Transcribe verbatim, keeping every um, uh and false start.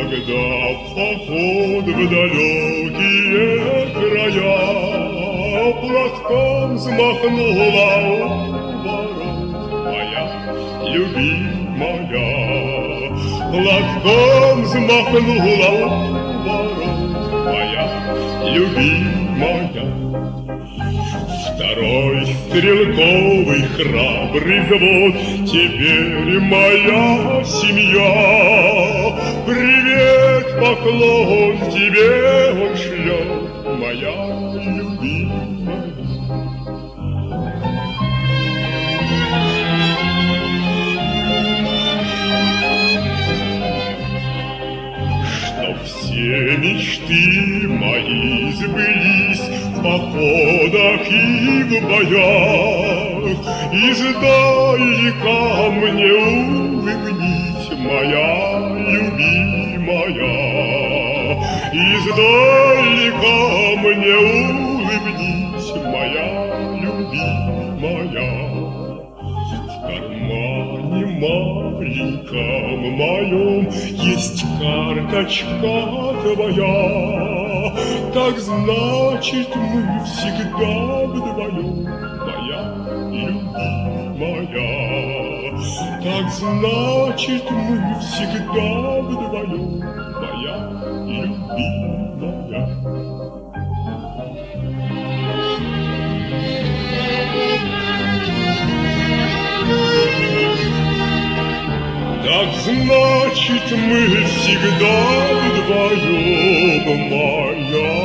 когда поход в далекие края, платком взмахнула у ворот моя любимая, платком взмахнула у ворот моя любимая. Второй стрелковый храбрый завод, теперь моя семья. Привет, поклон тебе он шлет, моя любимая. Чтоб все мечты мои сбылись в походах и в боях, издалека мне улыбнись, моя любимая, издалека мне улыбнись, моя любимая. В кармане маленьком моем есть карточка твоя, так значит мы всегда вдвоем, моя любимая. Так значит мы всегда вдвоем, моя любимая. Так значит мы всегда вдвоем, моя